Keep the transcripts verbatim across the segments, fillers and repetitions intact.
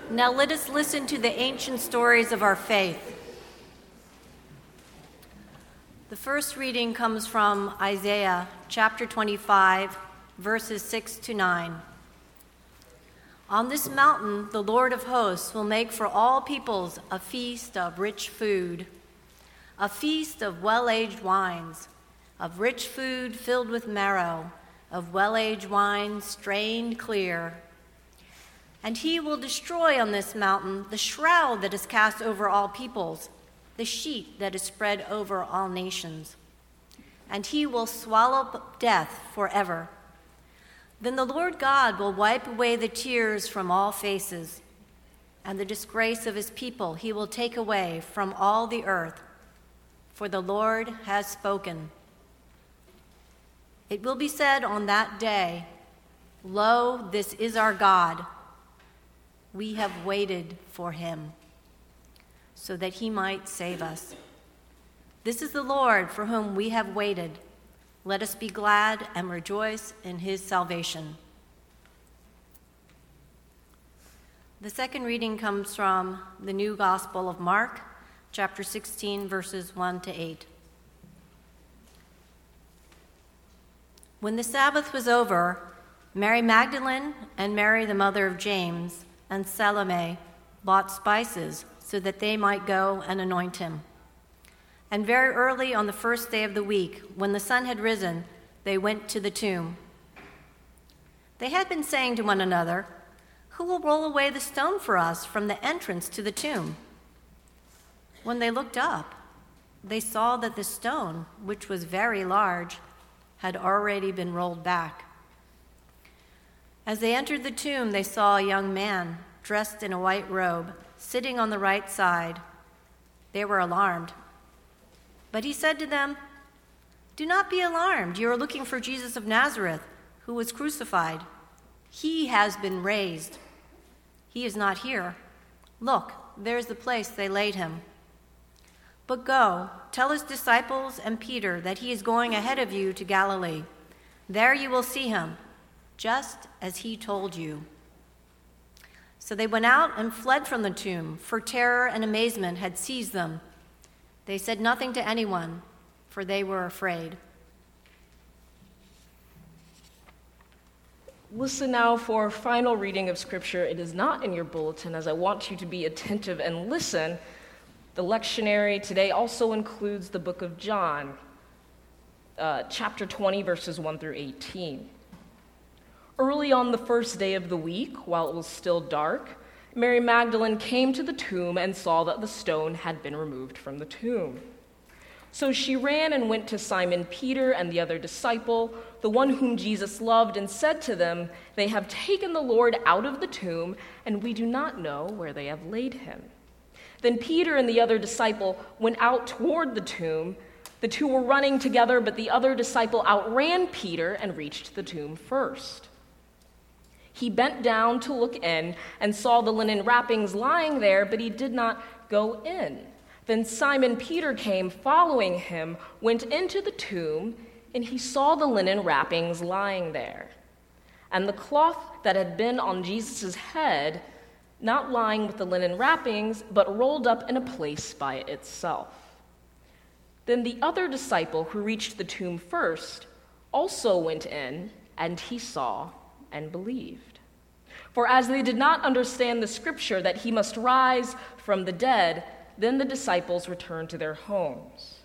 Now let us listen to the ancient stories of our faith. The first reading comes from Isaiah chapter twenty-five, verses six to nine. On this mountain, the Lord of hosts will make for all peoples a feast of rich food, a feast of well-aged wines, of rich food filled with marrow, of well-aged wine strained clear. And he will destroy on this mountain the shroud that is cast over all peoples, the sheet that is spread over all nations. And he will swallow up death forever. Then the Lord God will wipe away the tears from all faces, and the disgrace of his people he will take away from all the earth, for the Lord has spoken. It will be said on that day, "Lo, this is our God. We have waited for him, so that he might save us. This is the Lord for whom we have waited. Let us be glad and rejoice in his salvation." The second reading comes from the New Gospel of Mark, chapter sixteen, verses one to eight. When the Sabbath was over, Mary Magdalene and Mary, the mother of James, and Salome bought spices so that they might go and anoint him. And very early on the first day of the week, when the sun had risen, they went to the tomb. They had been saying to one another, "Who will roll away the stone for us from the entrance to the tomb?" When they looked up, they saw that the stone, which was very large, had already been rolled back. As they entered the tomb, they saw a young man dressed in a white robe, sitting on the right side. They were alarmed. But he said to them, "Do not be alarmed. You are looking for Jesus of Nazareth, who was crucified. He has been raised. He is not here. Look, there's the place they laid him. But go, tell his disciples and Peter that he is going ahead of you to Galilee. There you will see him, just as he told you." So they went out and fled from the tomb, for terror and amazement had seized them. They said nothing to anyone, for they were afraid. Listen now for a final reading of Scripture. It is not in your bulletin, as I want you to be attentive and listen. The lectionary today also includes the book of John, uh, chapter twenty, verses one through eighteen. Early on the first day of the week, while it was still dark, Mary Magdalene came to the tomb and saw that the stone had been removed from the tomb. So she ran and went to Simon Peter and the other disciple, the one whom Jesus loved, and said to them, "They have taken the Lord out of the tomb, and we do not know where they have laid him." Then Peter and the other disciple went out toward the tomb. The two were running together, but the other disciple outran Peter and reached the tomb first. He bent down to look in and saw the linen wrappings lying there, but he did not go in. Then Simon Peter came, following him, went into the tomb, and he saw the linen wrappings lying there, and the cloth that had been on Jesus' head, not lying with the linen wrappings, but rolled up in a place by itself. Then the other disciple who reached the tomb first also went in, and he saw and believed. For as they did not understand the scripture that he must rise from the dead, then the disciples returned to their homes.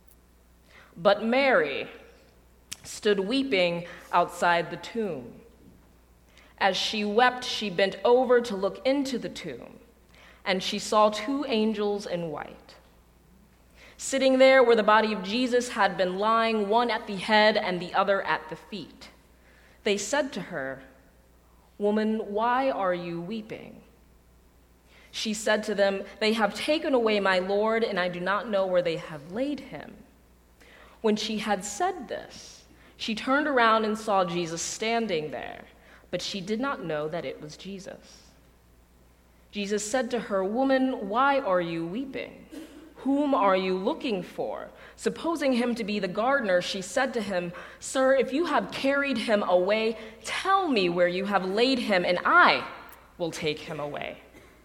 But Mary stood weeping outside the tomb. As she wept, she bent over to look into the tomb, and she saw two angels in white, sitting there where the body of Jesus had been lying, one at the head and the other at the feet. They said to her, "Woman, why are you weeping?" She said to them, "They have taken away my Lord, and I do not know where they have laid him." When she had said this, she turned around and saw Jesus standing there, but she did not know that it was Jesus. Jesus said to her, "Woman, why are you weeping? Whom are you looking for?" Supposing him to be the gardener, she said to him, "Sir, if you have carried him away, tell me where you have laid him, and I will take him away."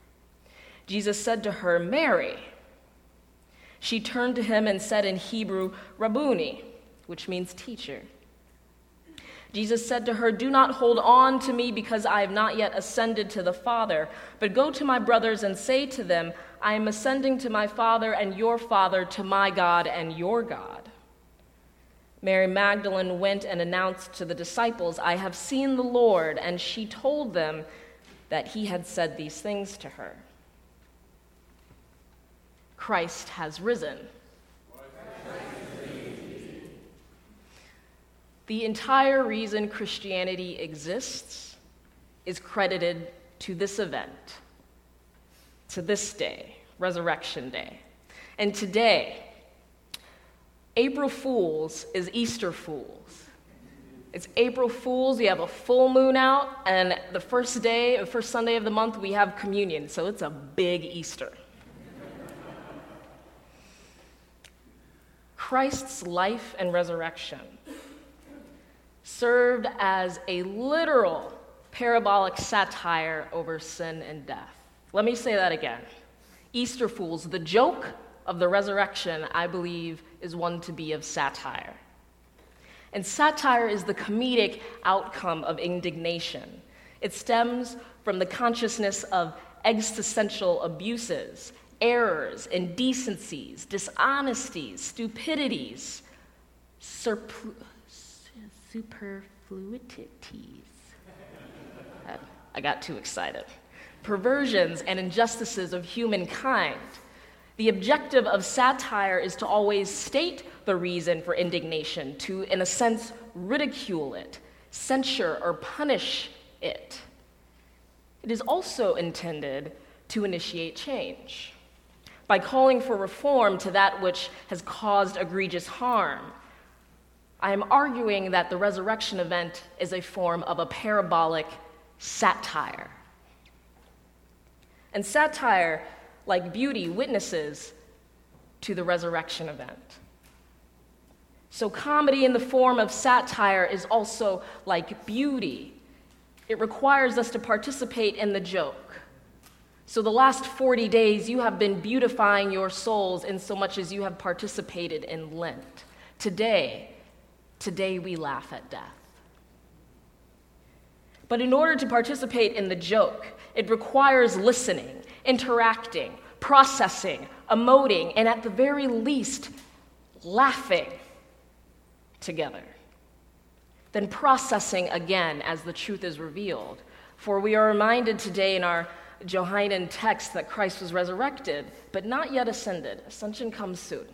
Jesus said to her, "Mary." She turned to him and said in Hebrew, "Rabboni," which means teacher. Jesus said to her, "Do not hold on to me because I have not yet ascended to the Father, but go to my brothers and say to them, I am ascending to my Father and your Father, to my God and your God." Mary Magdalene went and announced to the disciples, "I have seen the Lord," and she told them that he had said these things to her. Christ has risen. The entire reason Christianity exists is credited to this event, to this day, Resurrection Day. And today, April Fools is Easter Fools. It's April Fools, we have a full moon out, and the first day, the first Sunday of the month, we have communion, so it's a big Easter. Christ's life and resurrection served as a literal parabolic satire over sin and death. Let me say that again. Easter Fools, the joke of the resurrection, I believe, is one to be of satire. And satire is the comedic outcome of indignation. It stems from the consciousness of existential abuses, errors, indecencies, dishonesties, stupidities, surpl- superfluities. I got too excited. Perversions and injustices of humankind. The objective of satire is to always state the reason for indignation, to, in a sense, ridicule it, censure or punish it. It is also intended to initiate change by calling for reform to that which has caused egregious harm. I am arguing that the resurrection event is a form of a parabolic satire. And satire, like beauty, witnesses to the resurrection event. So comedy in the form of satire is also like beauty. It requires us to participate in the joke. So the last forty days, you have been beautifying your souls in so much as you have participated in Lent. Today, today we laugh at death. But in order to participate in the joke, it requires listening, interacting, processing, emoting, and at the very least, laughing together. Then processing again as the truth is revealed. For we are reminded today in our Johannine text that Christ was resurrected, but not yet ascended. Ascension comes soon.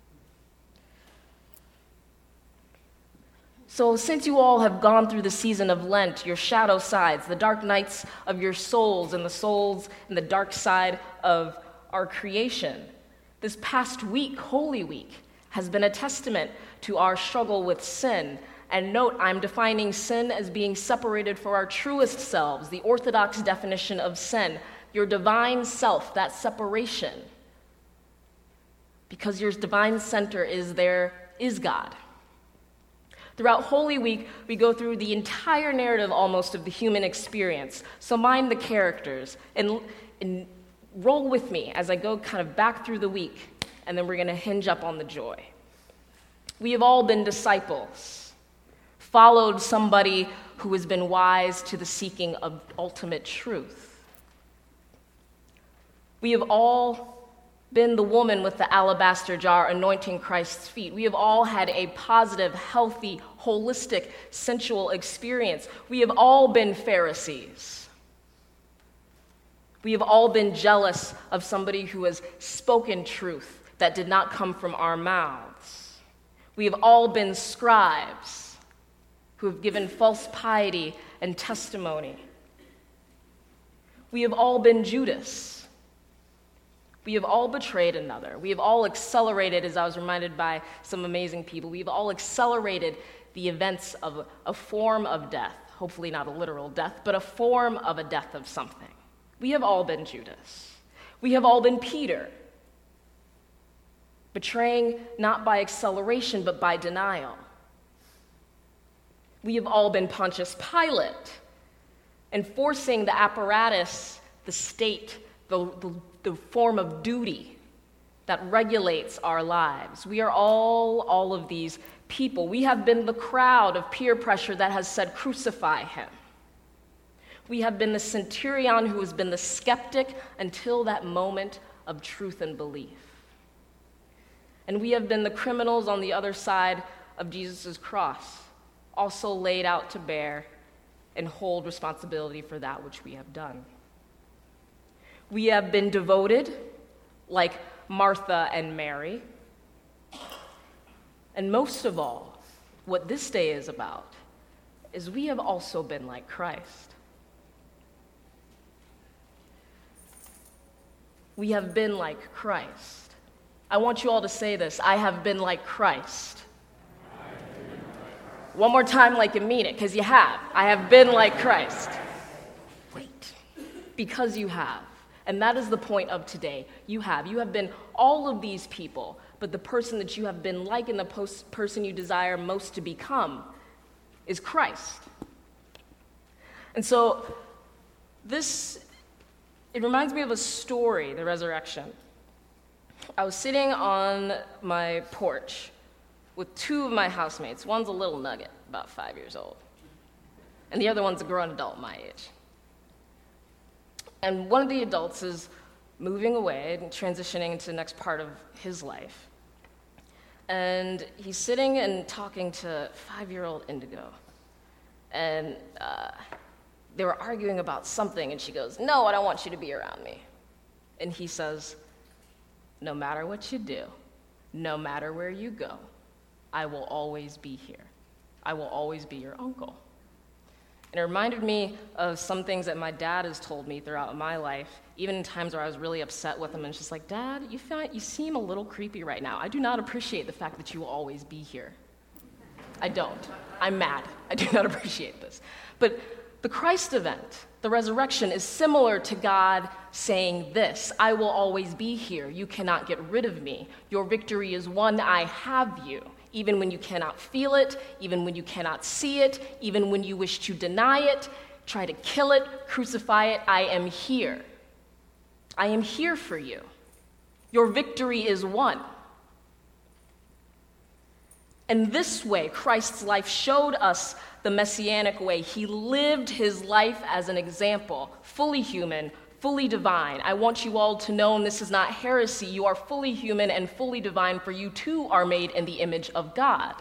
So since you all have gone through the season of Lent, your shadow sides, the dark nights of your souls and the souls in the dark side of our creation, this past week, Holy Week, has been a testament to our struggle with sin. And note, I'm defining sin as being separated from our truest selves, the orthodox definition of sin, your divine self, that separation. Because your divine center is there, is God. Throughout Holy Week, we go through the entire narrative almost of the human experience. So mind the characters and, and roll with me as I go kind of back through the week, and then we're going to hinge up on the joy. We have all been disciples. Followed somebody who has been wise to the seeking of ultimate truth. We have all been the woman with the alabaster jar anointing Christ's feet. We have all had a positive, healthy, holistic, sensual experience. We have all been Pharisees. We have all been jealous of somebody who has spoken truth that did not come from our mouths. We have all been scribes who have given false piety and testimony. We have all been Judas. We have all betrayed another. We have all accelerated, as I was reminded by some amazing people, we have all accelerated the events of a form of death, hopefully not a literal death, but a form of a death of something. We have all been Judas. We have all been Peter, betraying not by acceleration, but by denial. We have all been Pontius Pilate, enforcing the apparatus, the state, the, the, the form of duty that regulates our lives. We are all, all of these people. We have been the crowd of peer pressure that has said, crucify him. We have been the centurion who has been the skeptic until that moment of truth and belief. And we have been the criminals on the other side of Jesus' cross, also laid out to bear and hold responsibility for that which we have done. We have been devoted, like Martha and Mary. And most of all, what this day is about is we have also been like Christ. We have been like Christ. I want you all to say this. I have been like Christ. One more time like you mean it, because you have. I have been like Christ. Wait. Because you have. And that is the point of today. You have. You have been all of these people, but the person that you have been like and the post- person you desire most to become is Christ. And so this, it reminds me of a story, the resurrection. I was sitting on my porch with two of my housemates. One's a little nugget, about five years old, and the other one's a grown adult my age. And one of the adults is moving away and transitioning into the next part of his life. And he's sitting and talking to five-year-old Indigo. And uh, they were arguing about something, and she goes, "No, I don't want you to be around me." And he says, "No matter what you do, no matter where you go, I will always be here. I will always be your uncle." And it reminded me of some things that my dad has told me throughout my life, even in times where I was really upset with him, and it's just like, "Dad, you, find, you seem a little creepy right now. I do not appreciate the fact that you will always be here." I don't. I'm mad. I do not appreciate this. But the Christ event, the resurrection, is similar to God saying this: "I will always be here. You cannot get rid of me. Your victory is won. I have you. Even when you cannot feel it, even when you cannot see it, even when you wish to deny it, try to kill it, crucify it, I am here. I am here for you. Your victory is won." And this way, Christ's life showed us the messianic way. He lived his life as an example, fully human, fully divine. I want you all to know, and this is not heresy, you are fully human and fully divine, for you too are made in the image of God.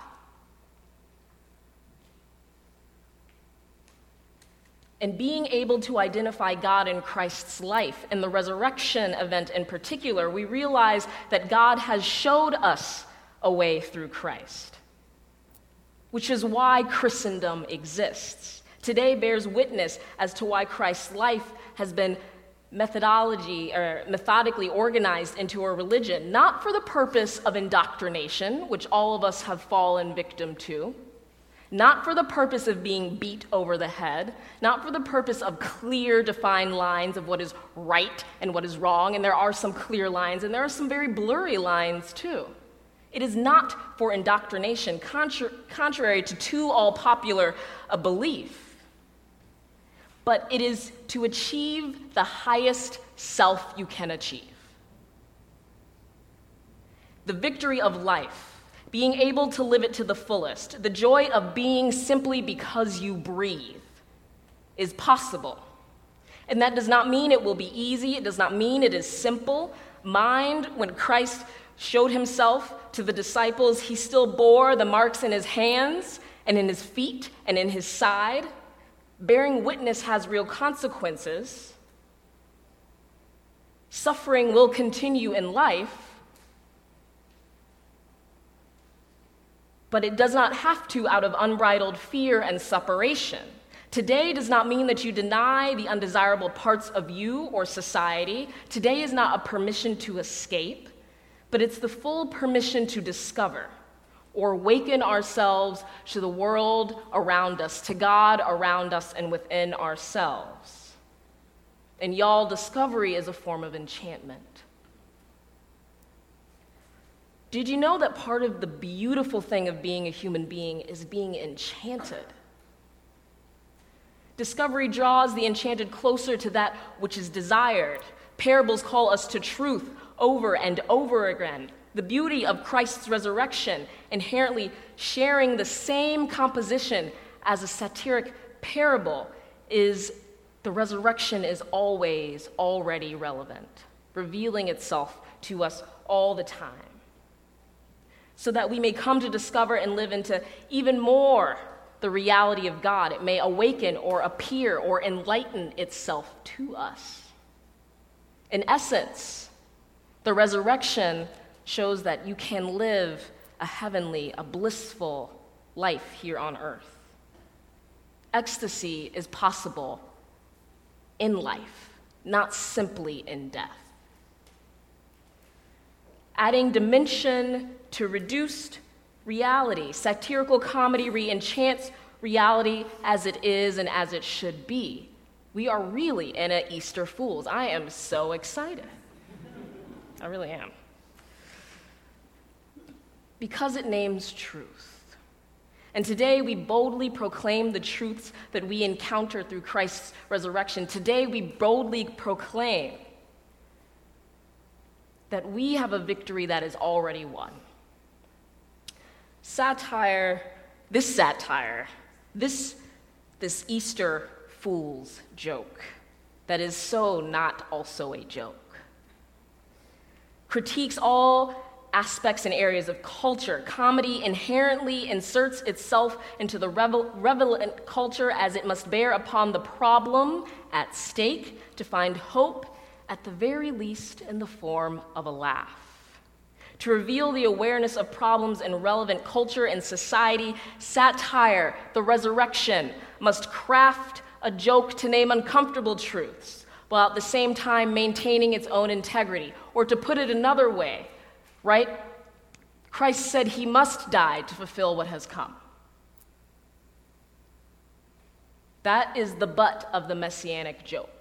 And being able to identify God in Christ's life, and the resurrection event in particular, we realize that God has showed us a way through Christ, which is why Christendom exists. Today bears witness as to why Christ's life has been methodology or methodically organized into a religion, not for the purpose of indoctrination, which all of us have fallen victim to, not for the purpose of being beat over the head, not for the purpose of clear, defined lines of what is right and what is wrong, and there are some clear lines, and there are some very blurry lines too. It is not for indoctrination, contra- contrary to too all-popular a belief, but it is to achieve the highest self you can achieve. The victory of life, being able to live it to the fullest, the joy of being simply because you breathe, is possible. And that does not mean it will be easy. It does not mean it is simple. Mind, when Christ showed himself to the disciples, he still bore the marks in his hands and in his feet and in his side. Bearing witness has real consequences. Suffering will continue in life, but it does not have to out of unbridled fear and separation. Today does not mean that you deny the undesirable parts of you or society. Today is not a permission to escape, but it's the full permission to discover or awaken ourselves to the world around us, to God around us and within ourselves. And y'all, discovery is a form of enchantment. Did you know that part of the beautiful thing of being a human being is being enchanted? Discovery draws the enchanted closer to that which is desired. Parables call us to truth over and over again. The beauty of Christ's resurrection, inherently sharing the same composition as a satiric parable, is the resurrection is always already relevant, revealing itself to us all the time, so that we may come to discover and live into even more the reality of God. It may awaken or appear or enlighten itself to us. In essence, the resurrection shows that you can live a heavenly, a blissful life here on earth. Ecstasy is possible in life, not simply in death. Adding dimension to reduced reality, satirical comedy re-enchants reality as it is and as it should be. We are really in a Easter Fools. I am so excited. I really am. Because it names truth. And today we boldly proclaim the truths that we encounter through Christ's resurrection. Today we boldly proclaim that we have a victory that is already won. Satire, this satire, this, this Easter Fool's joke that is so not also a joke, critiques all aspects and areas of culture. Comedy inherently inserts itself into the revel- relevant culture as it must bear upon the problem at stake to find hope, at the very least in the form of a laugh. To reveal the awareness of problems in relevant culture and society, satire, the resurrection, must craft a joke to name uncomfortable truths, while at the same time maintaining its own integrity. Or to put it another way, right? Christ said he must die to fulfill what has come. That is the butt of the messianic joke.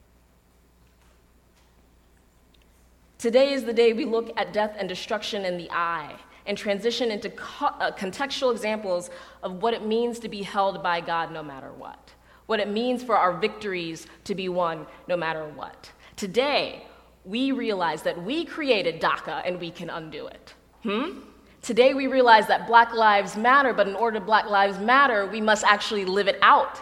Today is the day we look at death and destruction in the eye and transition into co- uh, contextual examples of what it means to be held by God no matter what, what it means for our victories to be won no matter what. Today, we realize that we created DACA and we can undo it. Hmm? Today, we realize that Black Lives Matter, but in order to Black Lives Matter, we must actually live it out.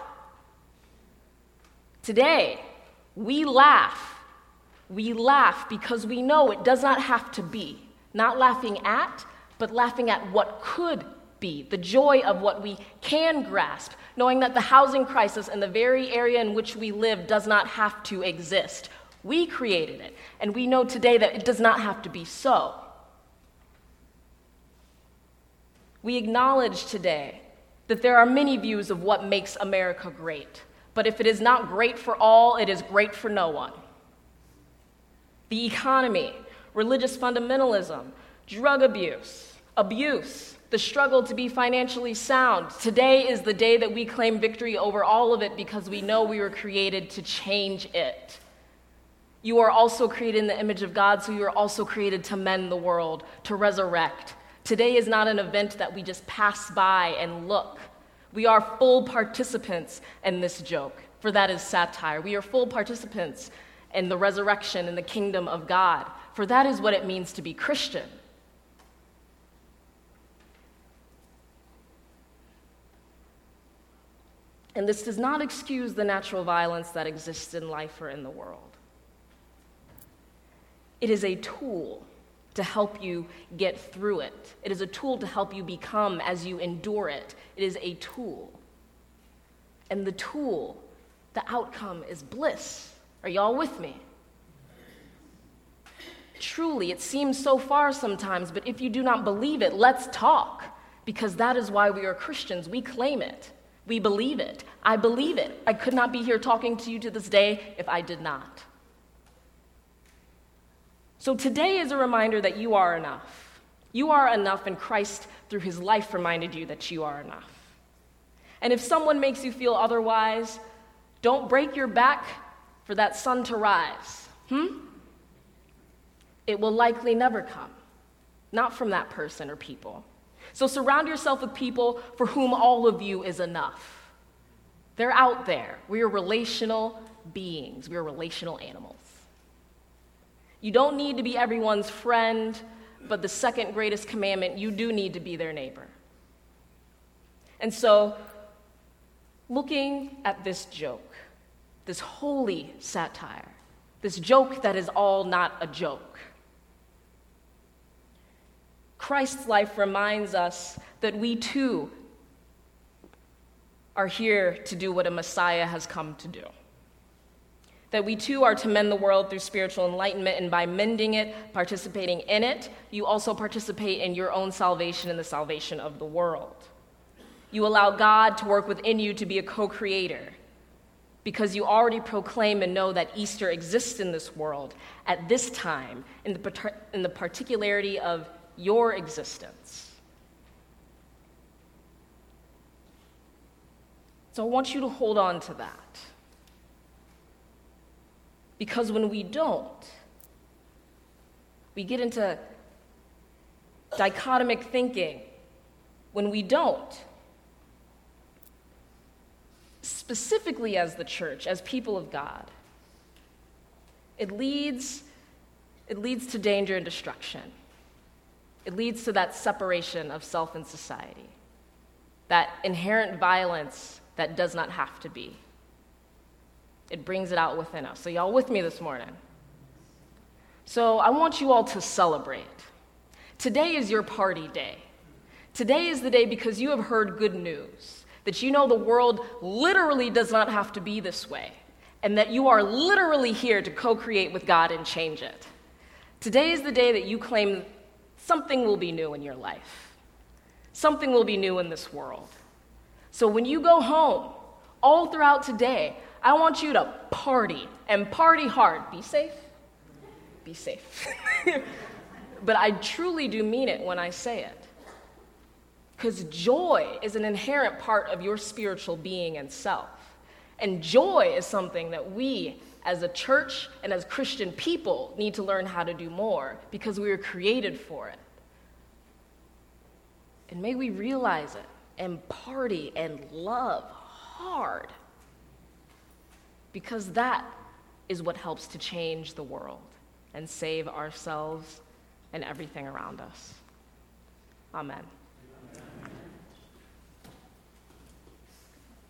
Today, we laugh. We laugh because we know it does not have to be. Not laughing at, but laughing at what could be. The joy of what we can grasp, knowing that the housing crisis in the very area in which we live does not have to exist. We created it, and we know today that it does not have to be so. We acknowledge today that there are many views of what makes America great, but if it is not great for all, it is great for no one. The economy, religious fundamentalism, drug abuse, abuse, the struggle to be financially sound. Today is the day that we claim victory over all of it because we know we were created to change it. You are also created in the image of God, so you are also created to mend the world, to resurrect. Today is not an event that we just pass by and look. We are full participants in this joke, for that is satire. We are full participants in the resurrection and the kingdom of God, for that is what it means to be Christian. And this does not excuse the natural violence that exists in life or in the world. It is a tool to help you get through it. It is a tool to help you become as you endure it. It is a tool. And the tool, the outcome is bliss. Are y'all with me? Truly, it seems so far sometimes, but if you do not believe it, let's talk, because that is why we are Christians. We claim it. We believe it. I believe it. I could not be here talking to you to this day if I did not. So today is a reminder that you are enough. You are enough, and Christ, through his life, reminded you that you are enough. And if someone makes you feel otherwise, don't break your back for that sun to rise. Hmm? It will likely never come, not from that person or people. So surround yourself with people for whom all of you is enough. They're out there. We are relational beings. We are relational animals. You don't need to be everyone's friend, but the second greatest commandment, you do need to be their neighbor. And so, looking at this joke, this holy satire, this joke that is all not a joke, Christ's life reminds us that we too are here to do what a Messiah has come to do. That we too are to mend the world through spiritual enlightenment, and by mending it, participating in it, you also participate in your own salvation and the salvation of the world. You allow God to work within you to be a co-creator, because you already proclaim and know that Easter exists in this world at this time, in the, in the particularity of your existence. So I want you to hold on to that. Because when we don't, we get into dichotomic thinking. When we don't, specifically as the church, as people of God, it leads, it leads to danger and destruction. It leads to that separation of self and society, that inherent violence that does not have to be. It brings it out within us. So y'all with me this morning? So I want you all to celebrate. Today is your party day. Today is the day because you have heard good news, that you know the world literally does not have to be this way, and that you are literally here to co-create with God and change it. Today is the day that you claim something will be new in your life. Something will be new in this world. So when you go home, all throughout today, I want you to party, and party hard. Be safe. Be safe. But I truly do mean it when I say it. Because joy is an inherent part of your spiritual being and self. And joy is something that we, as a church and as Christian people, need to learn how to do more, because we were created for it. And may we realize it and party and love hard, because that is what helps to change the world and save ourselves and everything around us. Amen.